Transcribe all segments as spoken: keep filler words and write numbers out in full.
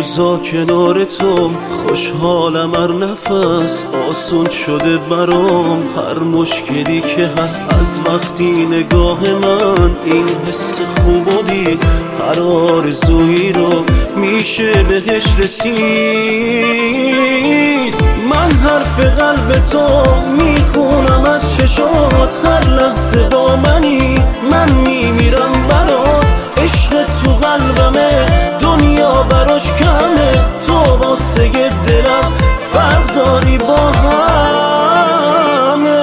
روزا کنار تو خوشحالم، هر نفس آسون شده برام. هر مشکلی که هست از وقتی نگاه من این حس خوب و دید، هر آرزویی رو میشه بهش رسید. من حرف قلب تو میخونم از چشات، هر لحظه با منی، من میمیرم برات. عشق تو قلبمه، دنیا براش کمه، تو واسه دلم فرق داری با همه.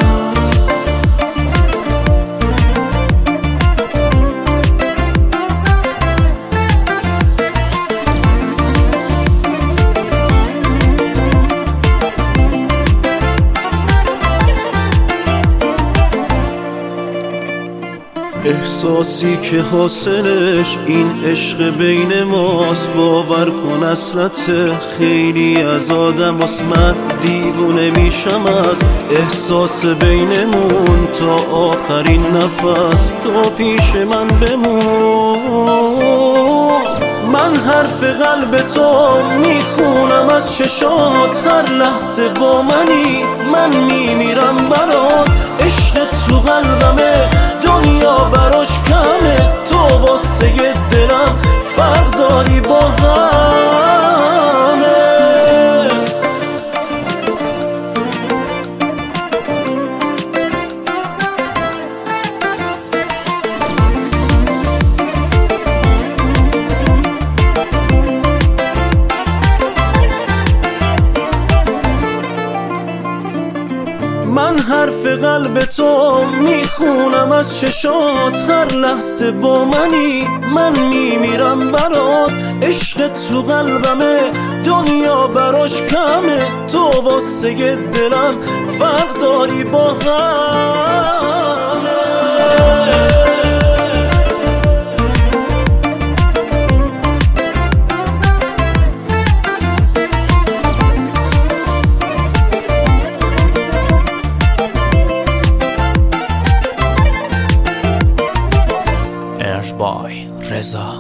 احساسی که حاصلش این عشق بین ماست، باور کن اصلته خیلی از آدم واسه من دیوونه میشم از احساس بینمون. تا آخرین نفس تو پیش من بمون. من حرف قلب تو میخونم از چشات، هر لحظه با منی، من میمیرم برات. عشق تو قلبمه، دنیا براش کمه، تو واسه دلم فرق داری با همه. من حرف قلب تو میخونم از چشات، هر لحظه با منی، من میمیرم برات. عشق تو قلبمه، دنیا براش کمه، تو واسه دلم فرق داری با همه. By Reza.